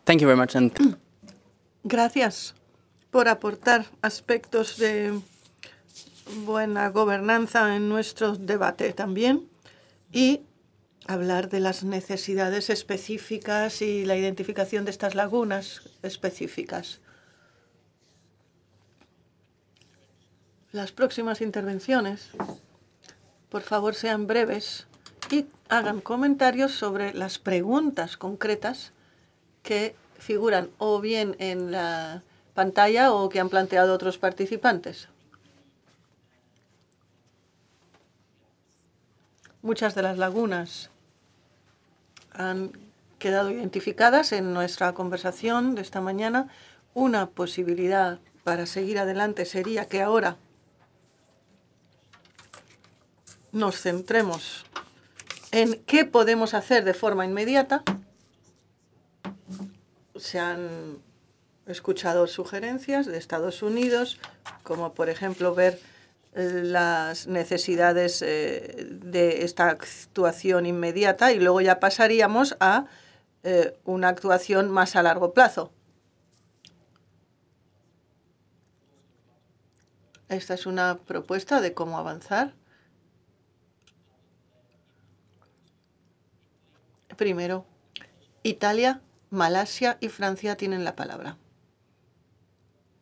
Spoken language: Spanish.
Thank you very much. And Gracias por aportar aspectos de buena gobernanza en nuestro debate también y hablar de las necesidades específicas y la identificación de estas lagunas específicas. Las próximas intervenciones, por favor, sean breves y hagan comentarios sobre las preguntas concretas que figuran o bien en la pantalla o que han planteado otros participantes. Muchas de las lagunas han quedado identificadas en nuestra conversación de esta mañana. Una posibilidad para seguir adelante sería que ahora nos centremos en qué podemos hacer de forma inmediata. Se han escuchado sugerencias de Estados Unidos, como por ejemplo ver las necesidades de esta actuación inmediata, y luego ya pasaríamos a una actuación más a largo plazo. Esta es una propuesta de cómo avanzar. Primero, Italia, Malasia y Francia tienen la palabra.